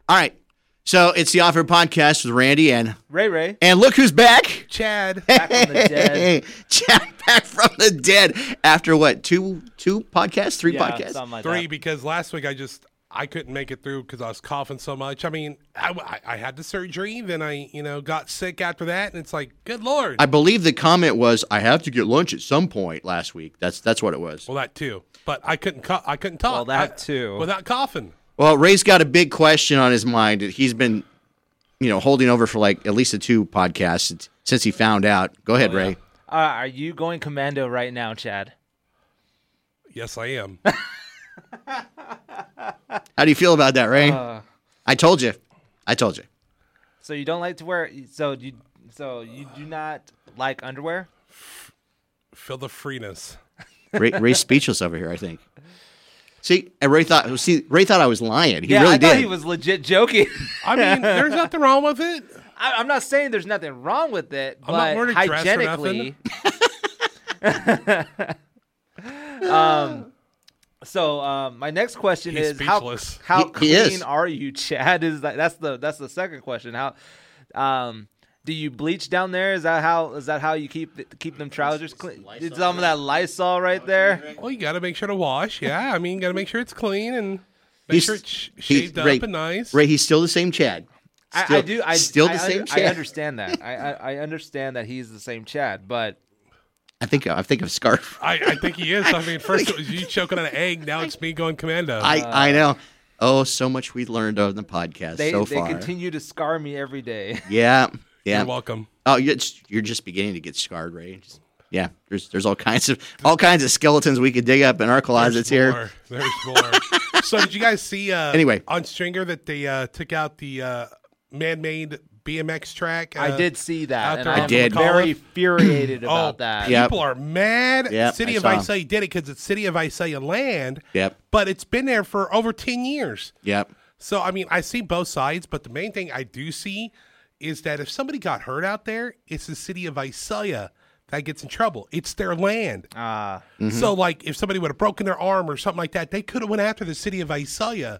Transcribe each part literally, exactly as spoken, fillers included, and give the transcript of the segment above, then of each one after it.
All right. So it's the Offer Podcast with Randy and Ray Ray. And look who's back. Chad. Back from the dead. Hey, Chad back from the dead after what? Two two podcasts? Three Yeah, podcasts? something like Three, that. because last week I just, I couldn't make it through because I was coughing so much. I mean, I, I, I had the surgery, then I, you know, got sick after that, and it's like, good Lord. I believe the comment was, I have to get lunch at some point last week. That's that's what it was. well, that too. But I couldn't, co- I couldn't talk. Well, that I- too. Without coughing. Well, Ray's got a big question on his mind that he's been, you know, holding over for like at least the two podcasts since he found out. Go ahead, Oh, yeah. Ray. Uh, are you going commando right now, Chad? Yes, I am. How do you feel about that, Ray? Uh, I told you. I told you. so you don't like to wear? So you so you do not like underwear? Feel the freeness. Ray, Ray's speechless over here, I think. See, and Ray thought. See, Ray thought I was lying. He yeah, really I thought did. he was legit joking. I mean, there's nothing wrong with it. I, I'm not saying there's nothing wrong with it, I'm not but wearing a dress or hygienically. um. So um, my next question He's is how speechless. how He- he clean is. are you, Chad? Is that that's the that's the second question. How um do you bleach down there? Is that how is that how you keep keep them trousers clean? Did some of that Lysol right there? Well, you got to make sure to wash. Yeah, I mean, you got to make sure it's clean and make He's- sure it's sh- he- shaved up Ray- and nice. Ray, he's still the same Chad. I, I Still- do. I still the I, same I, Chad. I understand that. I, I I understand that he's the same Chad, but I think I think of Scarf. I, I think he is. I mean, first it was you choking on an egg. Now it's me going commando. I I know. Oh, so much we learned on the podcast they so they far. continue to scar me every day. Yeah, yeah. You're welcome. Oh, you're just, you're just beginning to get scarred, Ray. Just- yeah, there's there's all kinds of all kinds of skeletons we could dig up in our closets There's here. more. There's more. So did you guys see uh, Anyway. on Stringer that they uh, took out the uh, man-made B M X track? Uh, I did see out that, and there I'm on did. very McAuliffe? infuriated Oh, about that. Yeah. People are mad. Yep, City I of saw 'em. Visalia did it because it's City of Visalia land. Yep, But it's been there for over ten years. yep. So, I mean, I see both sides, but the main thing I do see is that if somebody got hurt out there, it's the City of Visalia that gets in trouble. It's their land. Ah, Mm-hmm. So, like, if somebody would have broken their arm or something like that, they could have went after the City of Visalia.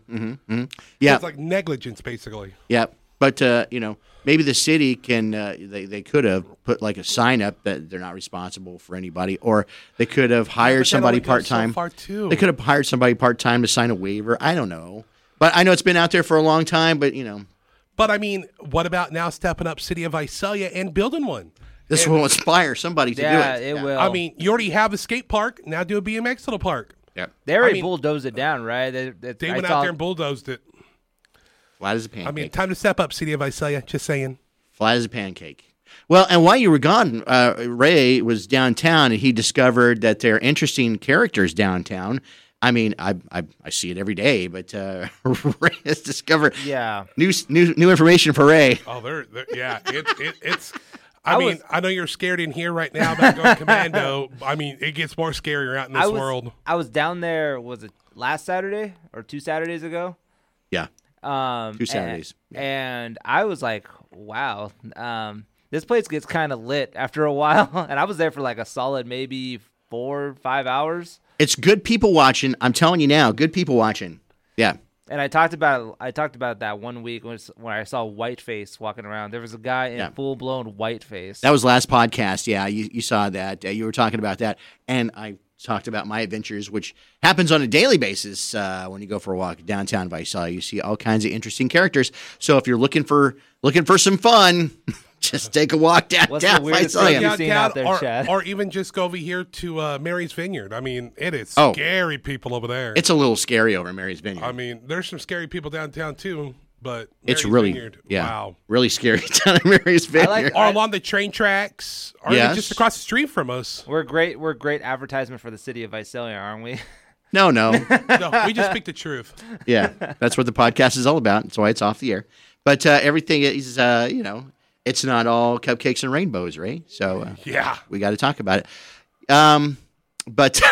Yeah, It's like negligence, basically. yeah. But uh, you know, maybe the city can. Uh, they they could have put like a sign up that they're not responsible for anybody, or they could have hired But that somebody only goes part so time. far, too. They could have hired somebody part time to sign a waiver. I don't know, but I know it's been out there for a long time. But you know, But, I mean, what about now stepping up City of Visalia and building one? this will inspire somebody to yeah, do it. it Yeah. will. I mean, you already have a skate park. Now do a B M X little park. Yep. they already I mean- bulldozed it down, right? They, they, They I went saw- out there and bulldozed it. Flat as a pancake. I mean, time to step up, City of Visalia. Just saying. Flat as a pancake. Well, and while you were gone, uh, Ray was downtown and he discovered that there are interesting characters downtown. I mean, I I, I see it every day, but uh, Ray has discovered Yeah. new new new information for Ray. Oh, they're, they're yeah. It, it, it's. I, I mean, was- I know you're scared in here right now about going commando. I mean, it gets more scarier out in this I was, world. I was down there. Was it last Saturday or two Saturdays ago? Yeah, Um, Two Saturdays. And, and I was like, wow, um, this place gets kind of lit after a while. And I was there for like a solid maybe four, five hours. it's good people watching. I'm telling you now, good people watching. Yeah, And I talked about I talked about that one week when, when I saw Whiteface walking around. There was a guy in Yeah. full blown whiteface. that was last podcast. Yeah, you you saw that. Uh, you were talking about that, and I talked about my adventures, which happens on a daily basis uh, when you go for a walk downtown Visalia. You see all kinds of interesting characters. So if you're looking for looking for some fun, just take a walk downtown What's the weirdest thing Visalia. you've seen out there, or, Chad? or even just go over here to uh, Mary's Vineyard. I mean, it is Oh. scary people over there. It's a little scary over Mary's Vineyard. I mean, there's some scary people downtown too, but it's Mary's really Vineyard, yeah, wow. really scary down at Mary's Vineyard. like- Or along the train tracks, or even Yes. just across the street from us. We're great. We're great advertisement for the city of Visalia, aren't we? no, no, No, we just speak the truth. yeah, that's what the podcast is all about. That's why it's off the air. But uh, everything is, uh, you know, it's not all cupcakes and rainbows, right? So uh, Yeah. we got to talk about it. Um, but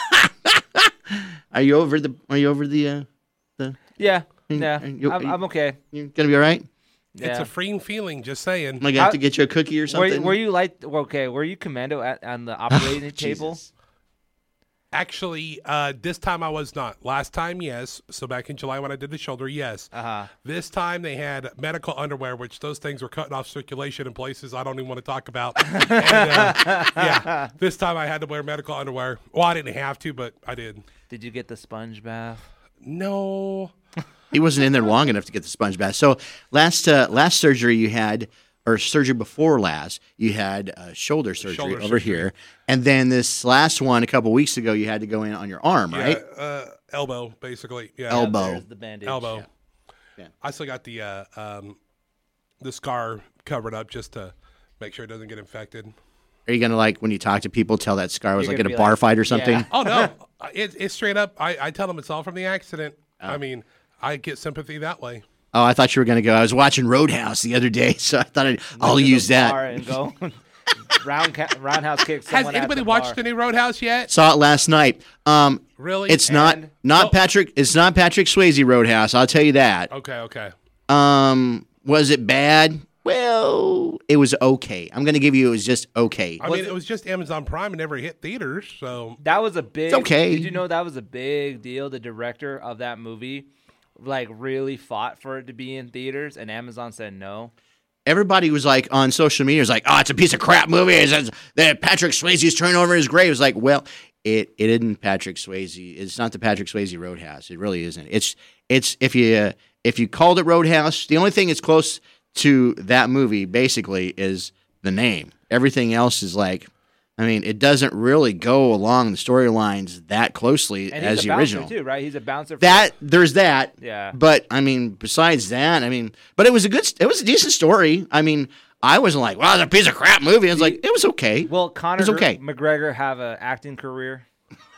are you over the? Are you over the? Uh, the? Yeah. And- Yeah. and you- I'm, I'm okay. You're gonna be all right. It's Yeah. a freeing feeling, just saying. Am I gonna have I- to get you a cookie or Were, something? were you like okay? Were you commando at, on the operating table? Jesus. Actually, uh, this time I was not. Last time, yes. So back in July when I did the shoulder, yes. Uh-huh. This time they had medical underwear, which those things were cutting off circulation in places I don't even want to talk about. and, uh, yeah, this time I had to wear medical underwear. Well, I didn't have to, but I did. Did you get the sponge bath? No. He wasn't in there long enough to get the sponge bath. So last uh, last surgery you had, or surgery before last, you had uh, shoulder surgery Shoulder over surgery. here, and then this last one a couple weeks ago, you had to go in on your arm, right? Yeah, uh, elbow, basically. Yeah. Elbow. There's the bandage. Elbow. Yeah. Yeah. I still got the uh, um, the scar covered up just to make sure it doesn't get infected. Are you gonna like when you talk to people tell that scar was You're like in gonna a be bar like, fight or something? yeah. Oh no, it, it's straight up. I, I tell them it's all from the accident. Oh. I mean, I get sympathy that way. Oh, I thought you were gonna go. I was watching Roadhouse the other day, so I thought I'd, I'll Go to use the that. bar and go round ca- roundhouse kick. Has someone at anybody the watched bar. the new Roadhouse yet? Saw it last night. Um, Really? it's not And- not Oh. Patrick. It's not Patrick Swayze Roadhouse. I'll tell you that. Okay, okay. Um, was it bad? Well, it was okay. I'm gonna give you. It was just okay. I Was mean, it- it was just Amazon Prime and never hit theaters, so That was a big. It's okay. Did you know that was a big deal? The director of that movie, like, really fought for it to be in theaters, and Amazon said no. Everybody was like on social media was like, "Oh, it's a piece of crap movie." It's, it's, that Patrick Swayze's turning over his grave. It's like, well, it it isn't Patrick Swayze. It's not the Patrick Swayze Roadhouse. It really isn't. It's it's if you uh, if you called it Roadhouse, the only thing that's close to that movie basically is the name. Everything else is like, I mean, it doesn't really go along the storylines that closely And as he's a the bouncer original. too, right? He's a bouncer. For That there's that. Yeah. But I mean, besides that, I mean, but it was a good, it was a decent story. I mean, I wasn't like, wow, it's a piece of crap movie. I was like, it was okay. Will Conor It's okay. McGregor have an acting career?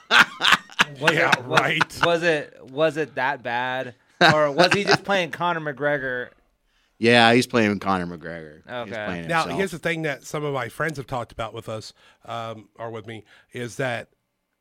Was Yeah, it, was, right. Was it was it that bad, or was he just playing Conor McGregor? Yeah, he's playing Conor McGregor. He's Okay. playing Now, himself. here's the thing that some of my friends have talked about with us, um, or with me, is that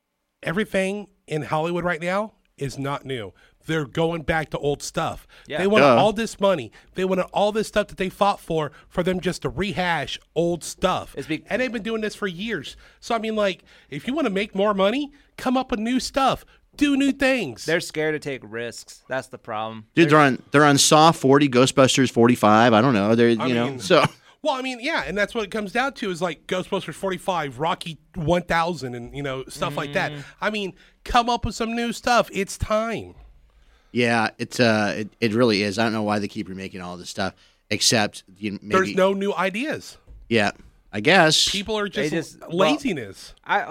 everything in Hollywood right now is not new. They're going back to old stuff. Yeah. They wanted Duh. all this money. They wanted all this stuff that they fought for, for them just to rehash old stuff. It's be- and they've been doing this for years. So, I mean, like, if you want to make more money, come up with new stuff. Do new things. They're scared to take risks. That's the problem. Dude, they're on they're on Saw forty, Ghostbusters forty-five. I don't know. They're you I know mean- so Well, I mean, yeah, and that's what it comes down to is like Ghostbusters forty-five, Rocky one thousand, and, you know, stuff like that. Mm. I mean, come up with some new stuff. It's time. yeah, it's uh it, it really is. I don't know why they keep remaking all this stuff, except you know, maybe There's no new ideas. yeah. I guess People are They just, just- well- laziness. I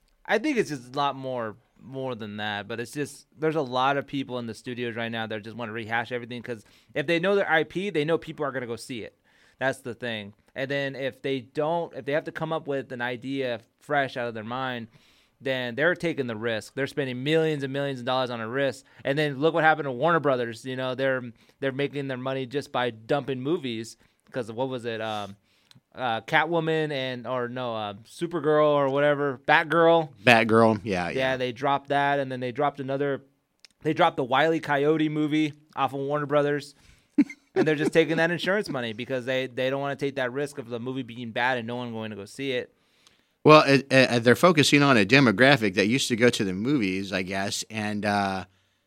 I think it's just a lot more more than that, but it's just there's a lot of people in the studios right now that just want to rehash everything because if they know their I P, they know people are going to go see it. That's the thing. And then if they don't, if they have to come up with an idea fresh out of their mind, then they're taking the risk. They're spending millions and millions of dollars on a risk. And then look what happened to Warner Brothers. You know, they're they're making their money just by dumping movies because of what was it? Um, uh, Catwoman and or no, uh, Supergirl or whatever, Batgirl. Batgirl. Yeah, Yeah, yeah. they dropped that, and then they dropped another. They dropped the Wile E. Coyote movie off of Warner Brothers, and they're just taking that insurance money because they, they don't want to take that risk of the movie being bad and no one going to go see it. Well, it, uh, they're focusing on a demographic that used to go to the movies, I guess, and uh,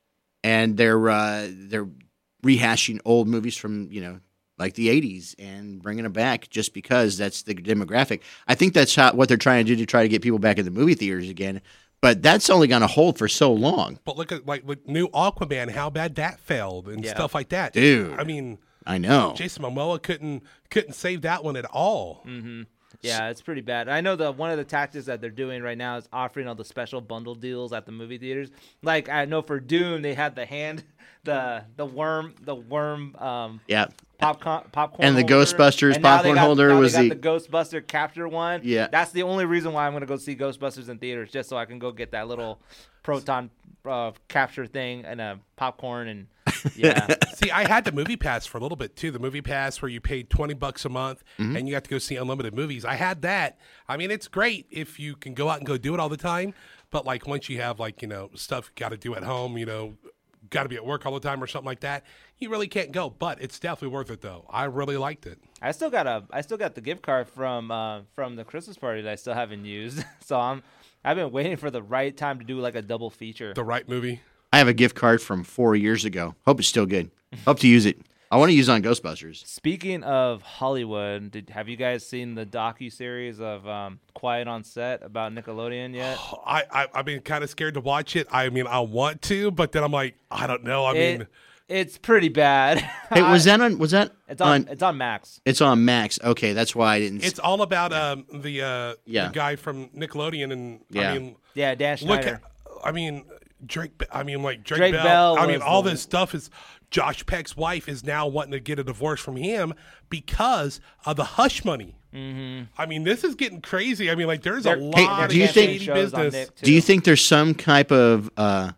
and they're uh, they're rehashing old movies from you know like the eighties and bringing them back just because that's the demographic. I think that's how, what they're trying to do to try to get people back in the movie theaters again. But that's only going to hold for so long, But look at like with new Aquaman, how bad that failed and Yeah. stuff like that. Dude. I mean, I know. Jason Momoa couldn't couldn't save that one at all. Mm. Yeah, it's pretty bad. I know that one of the tactics that they're doing right now is offering all the special bundle deals at the movie theaters. Like I know for Doom, they had the hand, the the worm, the worm. Um, Yeah. popcorn popcorn And the holder. Ghostbusters And now they popcorn got- holder now they was got the- the Ghostbuster capture one. Yeah. That's the only reason why I'm going to go see Ghostbusters in theaters, just so I can go get that little proton uh, capture thing and a popcorn and yeah. See, I had the movie pass for a little bit too. The movie pass where you paid twenty bucks a month Mm-hmm. and you got to go see unlimited movies. I had that. I mean, it's great if you can go out and go do it all the time. But like once you have like, you know, stuff you got to do at home, you know, got to be at work all the time or something like that, you really can't go. But it's definitely worth it though. I really liked it. I still got a I still got the gift card from uh, from the Christmas party that I still haven't used. So I'm I've been waiting for the right time to do like a double feature. The right movie. I have a gift card from four years ago. Hope it's still good. Hope to use it. I want to use it on Ghostbusters. Speaking of Hollywood, did, have you guys seen the docu-series of um, Quiet on Set about Nickelodeon yet? I, I I've been kind of scared to watch it. I mean, I want to, but then I'm like, I don't know. I It- mean, It's pretty bad. Hey, was that on? Was that It's on. It's on Max. It's on Max. Okay, that's why I didn't. it's all about um the uh Yeah. the guy from Nickelodeon, and Yeah. I mean, Yeah, Dan look Schneider. at, I mean, Drake. Be- I mean, like Drake, Drake Bell. Bell I mean, was all the- this stuff is. Josh Peck's wife is now wanting to get a divorce from him because of the hush money. Mm-hmm. I mean, this is getting crazy. I mean, like, there's a They're- lot Hey, of do you think- shady shows on business. Nick, too. Do you think there's some type of uh,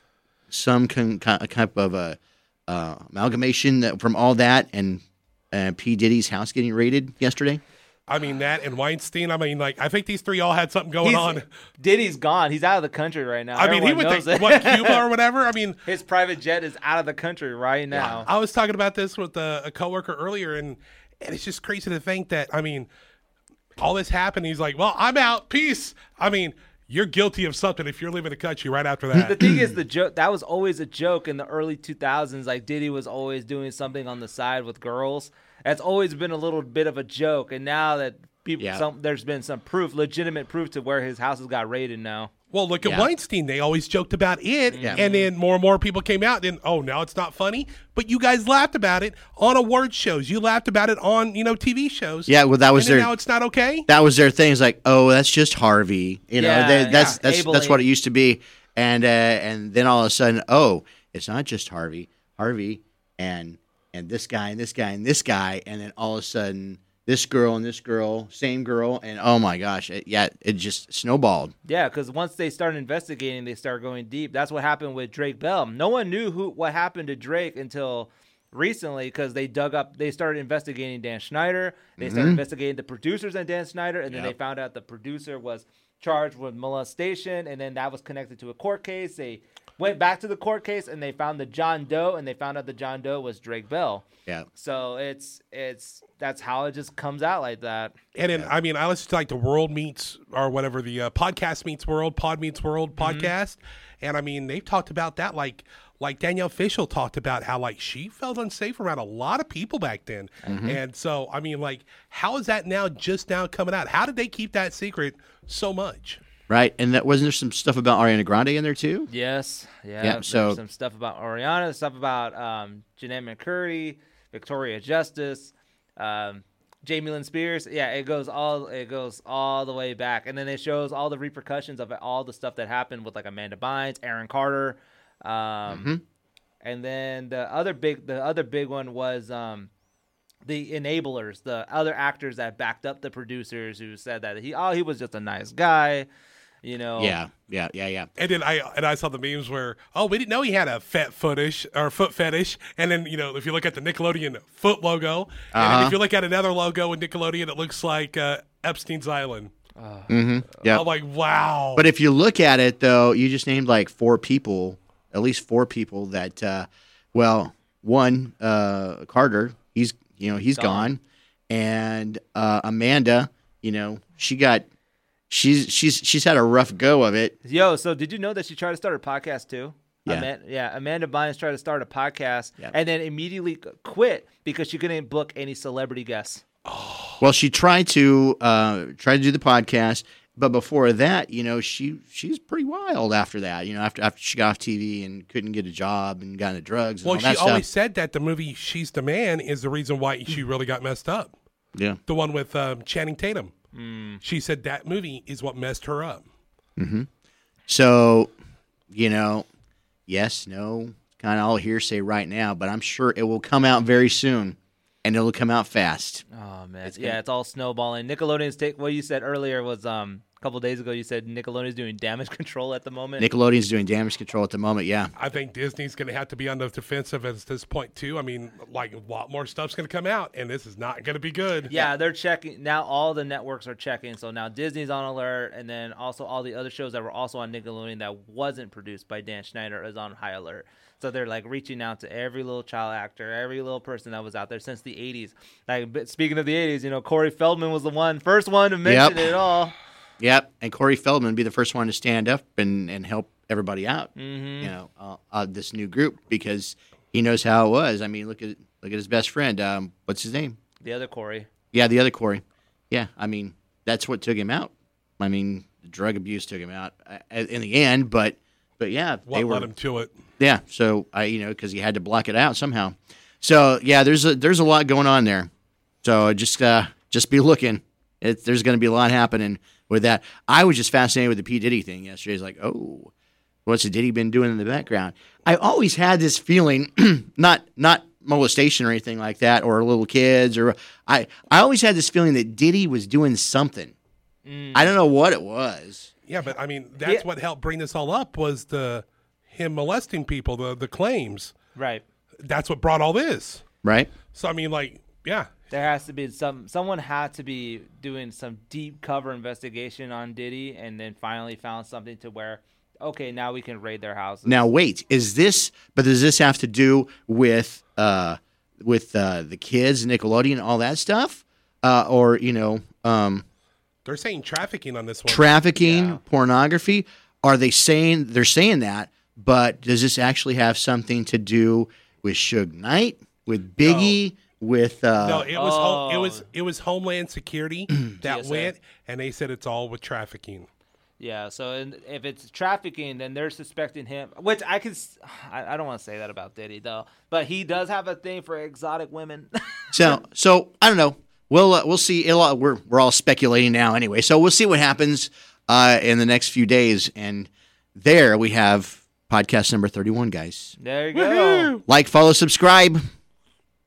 some con- ki- type of uh, uh, amalgamation that, from all that and uh, P Diddy's house getting raided yesterday? I mean, that and Weinstein. I mean, like, I think these three all had something going He's- on. Diddy's gone. He's out of the country right now. I mean, he Everyone went knows to it. what, Cuba or whatever. I mean, His private jet is out of the country right now. I was talking about this with a, a coworker earlier, and and it's just crazy to think that. I mean, all this happened. He's like, "Well, I'm out. Peace." I mean, you're guilty of something if you're leaving the country right after The that. thing is, the joke that was always a joke in the early two thousands. Like Diddy was always doing something on the side with girls. That's always been a little bit of a joke. And now that people, Yeah. some, there's been some proof, legitimate proof to where his houses got raided now. Well, look at Yeah. Weinstein. They always joked about it, Yeah. and then more and more people came out. And oh, now it's not funny. But you guys laughed about it on award shows. You laughed about it on you know T V shows. Yeah, well, that was and then their now it's not okay. that was their thing. It's like, oh, that's just Harvey. You know, Yeah, they, that's yeah. that's Abel that's what it A- used to be. And uh, and then all of a sudden, oh, it's not just Harvey, Harvey, and and this guy and this guy and this guy, and then all of a sudden, this girl and this girl, same girl, and oh my gosh, it, yeah, it just snowballed. Yeah, because once they started investigating, they started going deep. That's what happened with Drake Bell. No one knew who what happened to Drake until recently because they dug up, they started investigating Dan Schneider. They started investigating the producers and Dan Schneider, and then Yep. they found out the producer was charged with molestation, and then that was connected to a court case. They went back to the court case, and they found the John Doe, and they found out the John Doe was Drake Bell. Yeah. So it's it's that's how it just comes out like that. And then, I mean, I listen to like the World Meets or whatever, the uh, Podcast Meets World, Pod Meets World podcast. And I mean, they've talked about that. Like, like Danielle Fishel talked about how like she felt unsafe around a lot of people back then. And so, I mean, like, how is that now just now coming out? How did they keep that secret so much? Right, and that wasn't there some stuff about Ariana Grande in there too? Yes, yeah. Yeah, there's so- some stuff about Oriana, stuff about um, Jeanette McCurdy, Victoria Justice, um, Jamie Lynn Spears. Yeah, it goes all it goes all the way back, and then it shows all the repercussions of all the stuff that happened with like Amanda Bynes, Aaron Carter, um, and then the other big the other big one was. Um, the enablers, the other actors that backed up the producers who said that he oh he was just a nice guy, you know. Yeah, yeah, yeah, yeah. And then I and I saw the memes where, oh, we didn't know he had a fat footish or foot fetish. And then, you know, if you look at the Nickelodeon foot logo, and then Uh-huh. if you look at another logo in Nickelodeon, it looks like uh, Epstein's Island. Yeah. I'm like, wow. But if you look at it, though, you just named like four people, at least four people that, uh, well, one, uh, Carter, he's, you know, he's gone. Gone. And uh, Amanda, you know, she got, she's, she's, she's had a rough go of it. Yo, so did you know that she tried to start a podcast too? Yeah. Aman- yeah. Amanda Bynes tried to start a podcast Yep. and then immediately quit because she couldn't book any celebrity guests. Well, she tried to, uh, try to do the podcast. But before that, you know, she she's pretty wild after that. You know, after after she got off T V and couldn't get a job and got into drugs and well, all she that stuff. always said that the movie She's the Man is the reason why she really got messed up. Yeah. The one with um, Channing Tatum. She said that movie is what messed her up. So, you know, yes, no, kind of all hearsay right now, but I'm sure it will come out very soon, and it'll come out fast. Oh man, It's yeah, gonna- it's all snowballing. Nickelodeon's take. What you said earlier was um a couple days ago. You said Nickelodeon's doing damage control at the moment. Nickelodeon's doing damage control at the moment. Yeah. I think Disney's going to have to be on the defensive at this point, too. I mean, like, a lot more stuff's going to come out, and this is not going to be good. Yeah, they're checking now. All the networks are checking. So now Disney's on alert, and then also all the other shows that were also on Nickelodeon that wasn't produced by Dan Schneider is on high alert. So they're like reaching out to every little child actor, every little person that was out there since the eighties. Like but speaking of the eighties, you know, Corey Feldman was the one, first one to mention Yep. it all. Yep. And Corey Feldman would be the first one to stand up and, and help everybody out. Mm-hmm. You know, uh, uh, this new group because he knows how it was. I mean, look at look at his best friend. Um, what's his name? The other Corey. Yeah, the other Corey. Yeah, I mean, that's what took him out. I mean, the drug abuse took him out uh, in the end, but but yeah, What they were. led him to it? Yeah, so I you know because he had to block it out somehow. So yeah, there's a there's a lot going on there. So just uh, just be looking. It, there's going to be a lot happening with that. I was just fascinated with the P Diddy thing yesterday. It's like, oh, what's the Diddy been doing in the background? I always had this feeling, not not molestation or anything like that, or little kids, or I I always had this feeling that Diddy was doing something. Mm. I don't know what it was. Yeah, but I mean, that's Yeah. what helped bring this all up was the him molesting people, the the claims. Right. That's what brought all this. Right? So I mean, like, yeah, There has to be some. Someone had to be doing some deep cover investigation on Diddy, and then finally found something to where, okay, now we can raid their houses. Now wait, is this? But does this have to do with uh with uh, the kids, Nickelodeon, and all that stuff, uh, or you know, um, they're saying trafficking on this one. trafficking, Yeah. pornography? Are they saying they're saying that? But does this actually have something to do with Suge Knight, with Biggie, with uh, no, it was home, it Oh. was it was Homeland Security that G S A. went, and they said it's all with trafficking. Yeah, so in, if it's trafficking, then they're suspecting him. Which I could, s- I, I don't want to say that about Diddy though, but he does have a thing for exotic women. So, so I don't know. We'll uh, we'll see. It'll, uh, we're we're all speculating now anyway. So we'll see what happens uh, in the next few days. And there we have podcast number thirty-one, guys. There you go. Like, follow, subscribe.